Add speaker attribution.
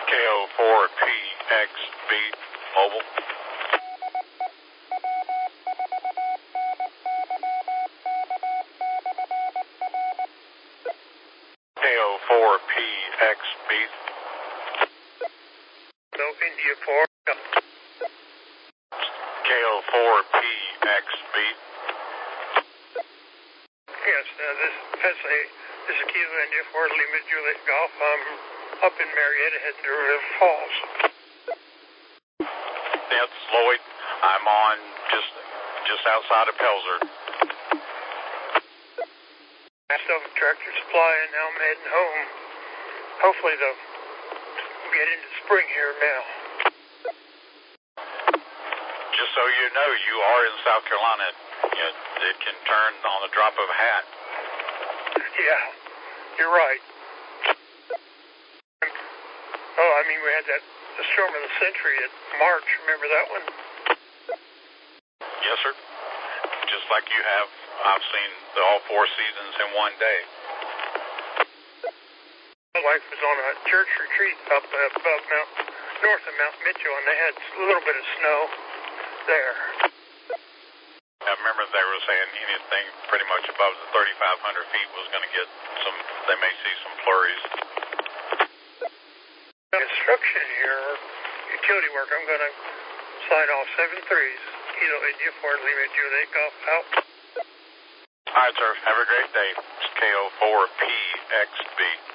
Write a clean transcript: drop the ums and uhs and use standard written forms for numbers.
Speaker 1: KO4PXB mobile. KO4PXB.
Speaker 2: No, India 4.
Speaker 1: KO4PXB.
Speaker 2: Yes, this is Kilo India 4 Lima Juliet Golf. I'm up in Marietta heading to River Falls.
Speaker 1: That's Lloyd. I'm on just outside of Pelzer.
Speaker 2: Myself a Tractor Supply, and now I'm heading home. Hopefully they'll get into spring here now.
Speaker 1: Just so you know, you are in South Carolina. It can turn on the drop of a hat.
Speaker 2: Yeah, you're right. Oh, I mean, we had the storm of the century in March. Remember that one?
Speaker 1: Yes, sir. Just like you have, I've seen all 4 seasons in one day.
Speaker 2: My wife was on a church retreat up above north of Mount Mitchell, and they had a little bit of snow there.
Speaker 1: I remember they were saying anything pretty much above the 3,500 feet was going to get they may see some flurries.
Speaker 2: Construction here, utility work, I'm going to sign off 7-3s. Kilo India 4 Lima Juliet Golf out.
Speaker 1: All right, sir. Have a great day. It's KO4PXB.